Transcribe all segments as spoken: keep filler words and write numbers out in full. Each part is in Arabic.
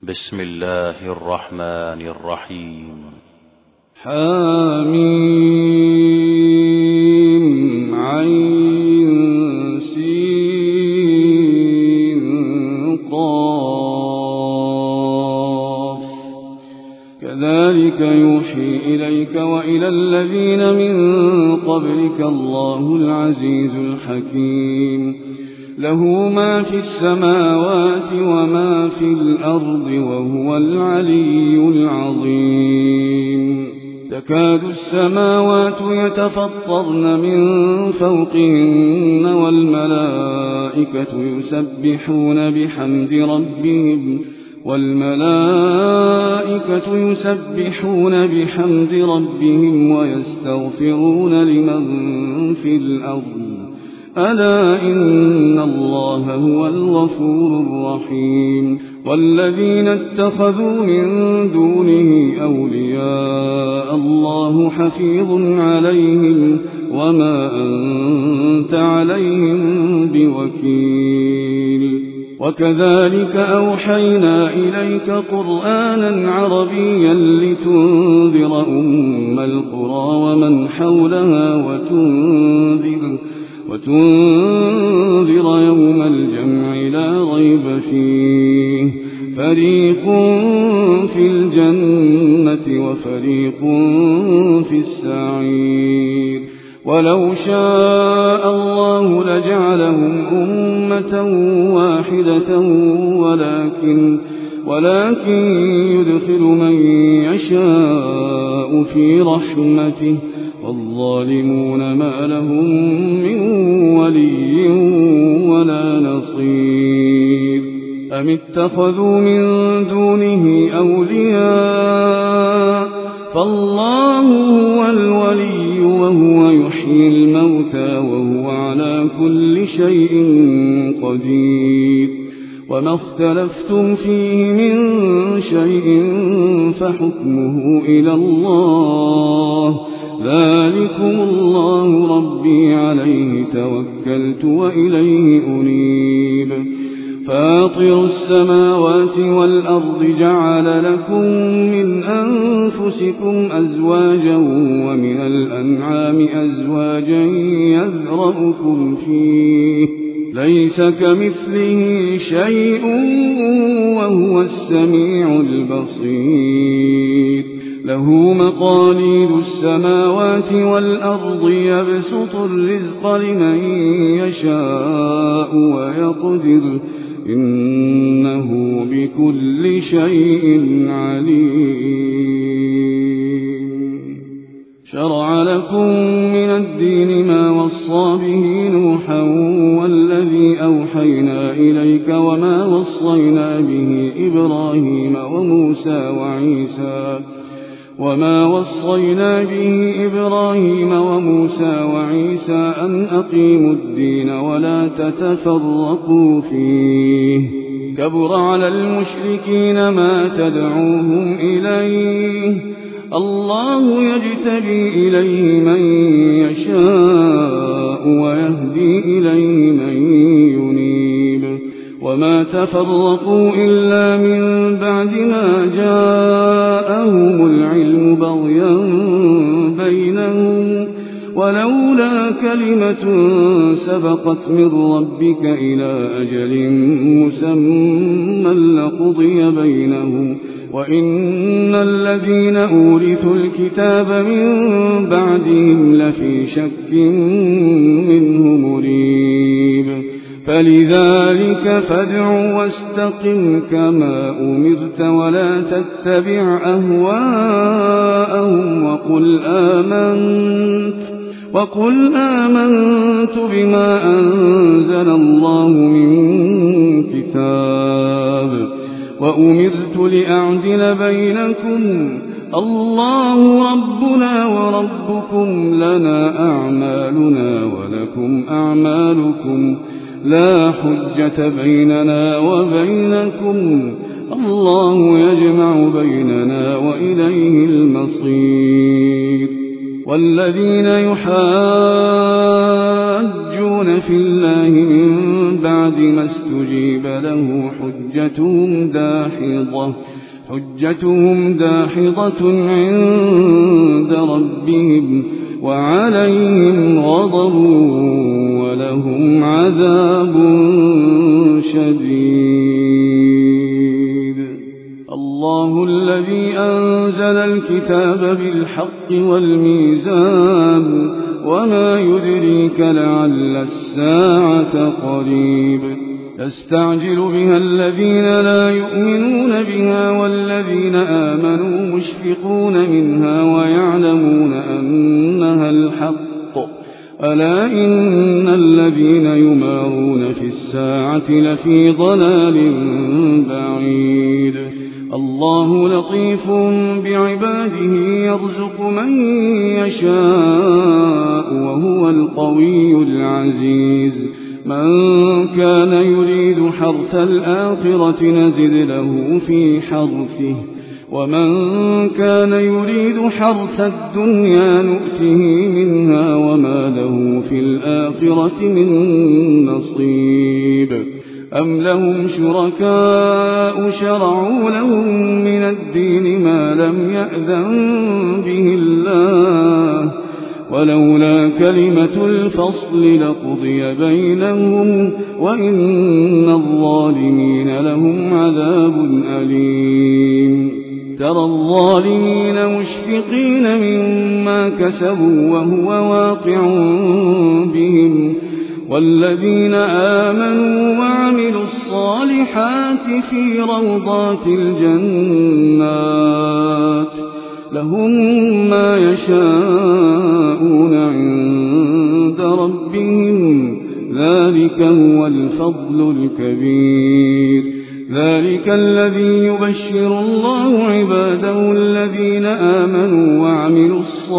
بسم الله الرحمن الرحيم. حميم عين سين قاف كذلك يوحي إليك وإلى الذين من قبلك الله العزيز الحكيم. له ما في السماوات وما في الأرض وهو العلي العظيم. تكاد السماوات يتفطرن من فوقهن والملائكة يسبحون بحمد ربهم والملائكة يسبحون بحمد ربهم ويستغفرون لمن في الأرض ألا إن الله هو الغفور الرحيم. والذين اتخذوا من دونه أولياء الله حفيظ عليهم وما أنت عليهم بوكيل. وكذلك أوحينا إليك قرآنا عربيا لتنذر أم القرى ومن حولها وتنذر وتنذر يوم الجمع لا ريب فيه فريق في الجنة وفريق في السعير. ولو شاء الله لجعلهم أمة واحدة ولكن ولكن يدخل من يشاء في رحمته والظالمون ما لهم من ولي ولا نصير. أم اتخذوا من دونه أولياء فالله هو الولي وهو يحيي الموتى وهو على كل شيء قدير. وما اختلفتم فيه من شيء فحكمه إلى الله ذلكم الله ربي عليه توكلت وإليه أنيب. فاطر السماوات والأرض جعل لكم من أنفسكم أزواجا ومن الأنعام أزواجا يذرأكم فيه ليس كمثله شيء وهو السميع البصير. له مقاليد السماوات والأرض يبسط الرزق لمن يشاء ويقدر إنه بكل شيء عليم. شرع لكم من الدين ما وصى به نوحا والذي أوحينا إليك وما وصينا به إبراهيم وموسى وعيسى وما وصينا به إبراهيم وموسى وعيسى أن أقيموا الدين ولا تتفرقوا فيه كبر على المشركين ما تدعوهم إليه الله يجتبي إليه من يشاء ويهدي إليه من ينيب. وما تفرقوا إلا من بعد ما جاءهم العلم بغيا بينهم ولولا كلمة سبقت من ربك إلى أجل مسمى لقضي بينهم وإن الذين أورثوا الكتاب من بعدهم لفي شك منه مريب. فلذلك فادع واستقم كما أمرت ولا تتبع أهواءهم وقل آمنت وقل آمنت بما أنزل الله من كتاب وأمرت لأعدل بينكم الله ربنا وربكم لنا أعمالنا ولكم أعمالكم لا حجة بيننا وبينكم الله يجمع بيننا وإليه المصير. والذين يحاجون في الله من بعد ما استجيب له حجة حجتهم داحضة حجتهم داحضة عند ربهم وعليهم غضب ولهم عذاب شديد. الله الذي أنزل الكتاب بالحق والميزان وما يدريك لعل الساعة قريب. يستعجل بها الذين لا يؤمنون بها والذين آمنوا مشفقون منها ويعلمون أنها الحق. ألا إن الذين يمارون في الساعة لفي ضلال بعيد. الله لطيف بعباده يرزق من يشاء وهو القوي العزيز. من كان يريد حرث الآخرة نزد له في حرثه ومن كان يريد حرث الدنيا نؤته منها وما له في الآخرة من نصيب. أم لهم شركاء شرعوا لهم من الدين ما لم يأذن به الله ولولا كلمة الفصل لقضي بينهم وإن الظالمين لهم عذاب أليم. ترى الظالمين مشفقين مما كسبوا وهو واقع بهم والذين آمنوا وعملوا الصالحات في روضات الجنات لهم ما يشاءون عند ربهم ذلك هو الفضل الكبير. ذلك الذي يبشر الله عباده الذين آمنوا وعملوا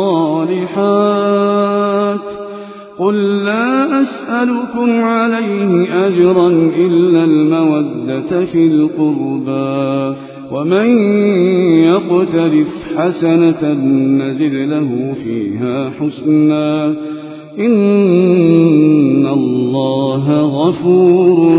الصالحات. قل لا أسألكم عليه أجرا إلا المودة في القربى ومن يقترف حسنة نزد له فيها حسنا إن الله غفور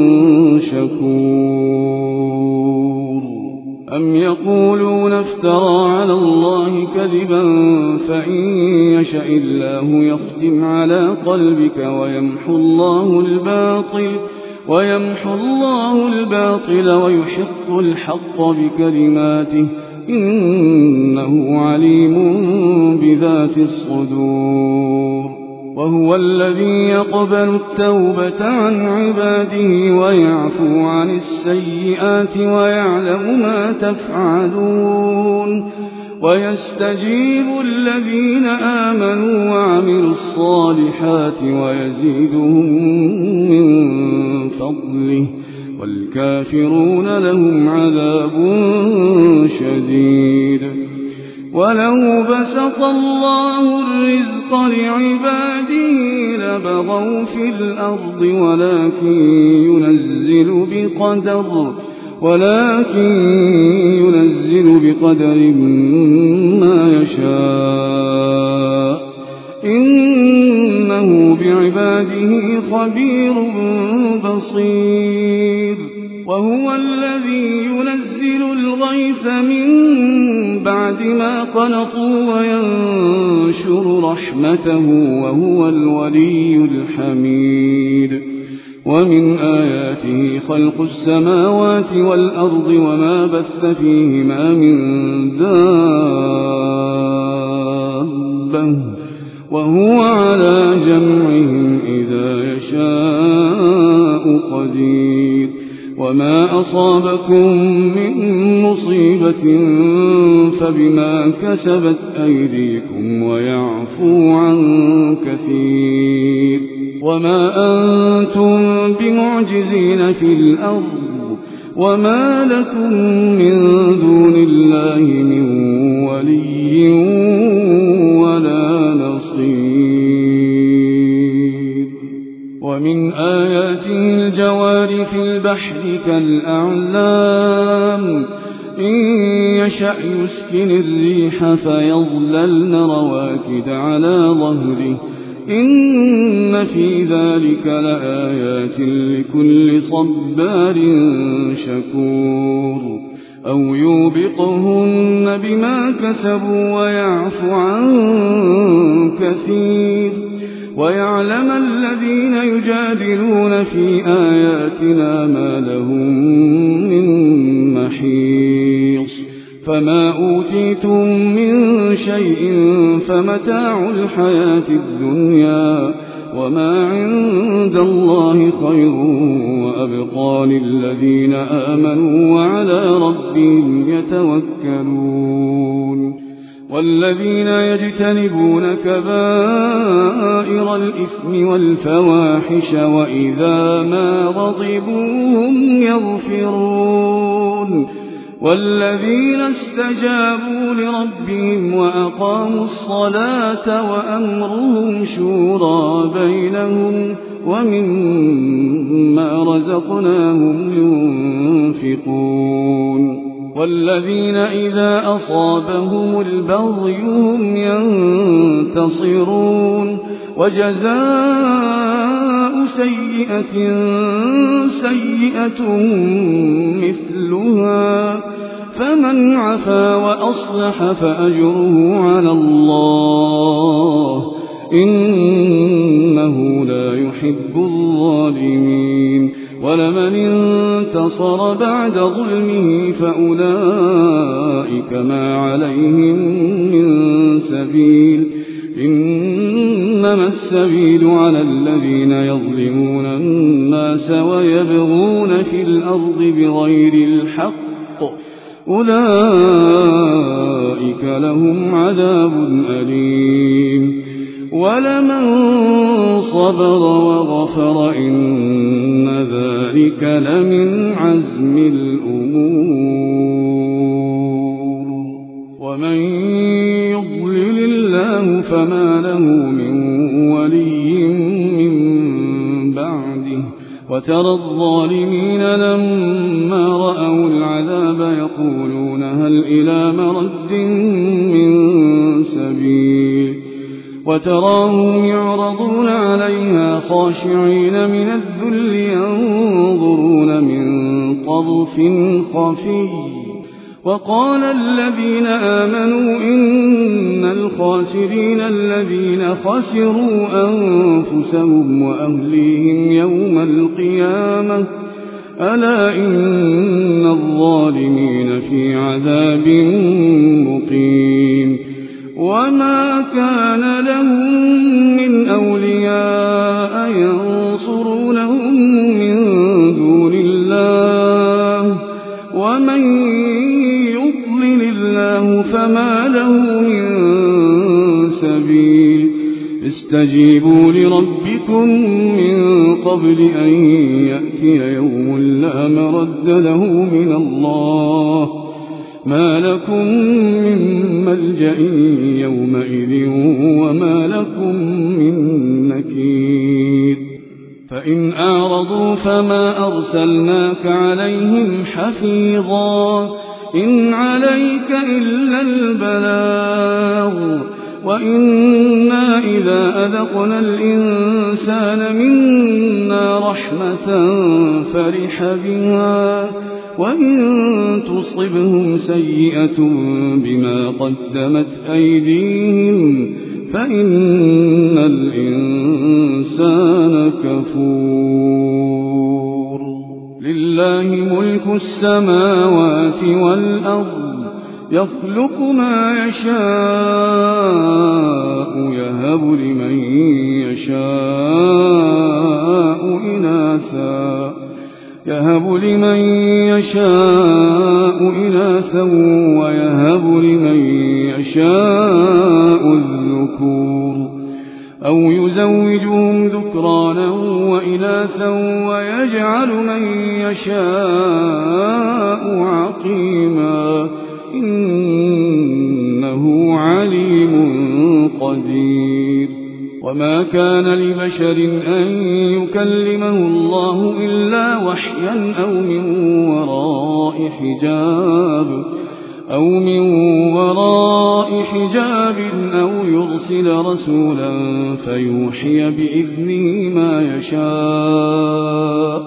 شكور. أم يقولون افترى على الله كذبا فإن يشأ الله يختم على قلبك ويمحو الله الباطل ويمحو الله الباطل ويحق الحق بكلماته إنه عليم بذات الصدور. وهو الذي يقبل التوبة عن عباده ويعفو عن السيئات ويعلم ما تفعلون ويستجيب الذين آمنوا وعملوا الصالحات ويزيدهم من فضله والكافرون لهم عذاب شديد. ولو بسط الله الرزق لعباده لبغوا في الأرض ولكن ينزل بقدر ولكن ينزل بقدر ما يشاء إنه بعباده خبير بصير. وهو الذي ينزل الغيث من بعد ما قنطوا وينشر رحمته وهو الولي الحميد. ومن آياته خلق السماوات والأرض وما بث فيهما من دابة وهو على جمعهم إذا يشاء قدير. وما أصابكم من مصيبة فبما كسبت أيديكم ويعفو عن كثير. وما أنتم بمعجزين في الأرض وما لكم من دون الله من ولي ولا نصير. ومن آياته الجوار في البحر كالأعلام إن يشأ يسكن الريح فيظللن رواكد على ظهره إن في ذلك لآيات لكل صبار شكور أو يوبقهن بما كسبوا ويعفو عن كثير ويعلم الذين يجادلون في آياتنا ما لهم من محيص فما أوتيتم من شيء فمتاع الحياة الدنيا وما عند الله خير وأبقى للذين آمنوا وعلى ربهم يتوكلون والذين يجتنبون كبائر الإثم والفواحش وإذا ما غضبوا هم يغفرون والذين استجابوا لربهم وأقاموا الصلاة وأمرهم شورى بينهم ومما رزقناهم ينفقون والذين إذا أصابهم البغي هم ينتصرون وجزاء سيئة سيئة مثلها فمن عفا وأصلح فأجره على الله إنه لا يحب الظالمين ولمن انتصر بعد ظلمه فأولئك ما عليهم من سبيل إنما السبيل على الذين يظلمون الناس ويبغون في الأرض بغير الحق أولئك لهم عذاب أليم ولمن صبر وغفر إن ذلك لمن عزم الأمور ومن يضلل الله فما له من ولي من بعده وترى الظالمين لما رأوا العذاب يقولون هل إلى مرد من سبيل وتراهم يعرضون عليها خاشعين من الذل ينظرون من طرف خفي وقال الذين آمنوا إن الخاسرين الذين خسروا أنفسهم وأهليهم يوم القيامة ألا إن الظالمين في عذاب مقيم وما كان لهم من أولياء ينصرونهم من دون الله ومن يضلل الله فما له من سبيل استجيبوا لربكم من قبل أن يأتي يوم لا مرد له من الله ما لكم من ملجأ يومئذ وما لكم من نكير فإن أعرضوا فما أرسلناك عليهم حفيظا إن عليك إلا البلاغ وإنا إذا أذقنا الإنسان منا رحمة فرح بها وإن تصبهم سيئة بما قدمت أيديهم فإن الإنسان كفور لله ملك السماوات والأرض يخلق ما يشاء يهب لمن يشاء إناثا يهب لمن يشاء إناثا ويهب لمن يشاء الذكور أو يزوجهم ذكرانا وإناثا ويجعل من يشاء عقيما إنه عليم قدير وما كان لبشر أن يكلمه الله إلا وحيا أو من وراء حجاب أو من وراء حجاب أو يرسل رسولا فيوحي بإذنه ما يشاء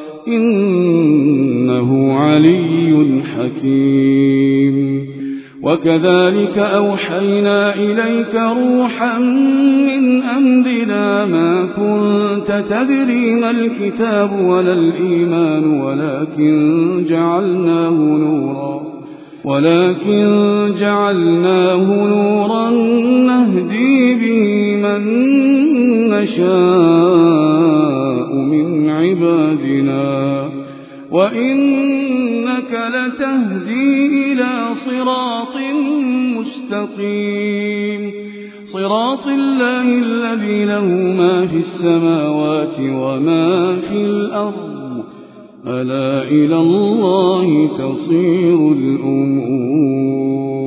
إنه علي حكيم. وكذلك أوحينا إليك روحا من أمرنا ما كنت تدري ما الكتاب ولا الإيمان ولكن جعلناه نورا ولكن جعلناه نورا نهدي به من نشاء من عبادنا وإنك لتهدي إلى صراط مستقيم صراط الله الذي له ما في السماوات وما في الأرض ألا إلى الله تصير الأمور.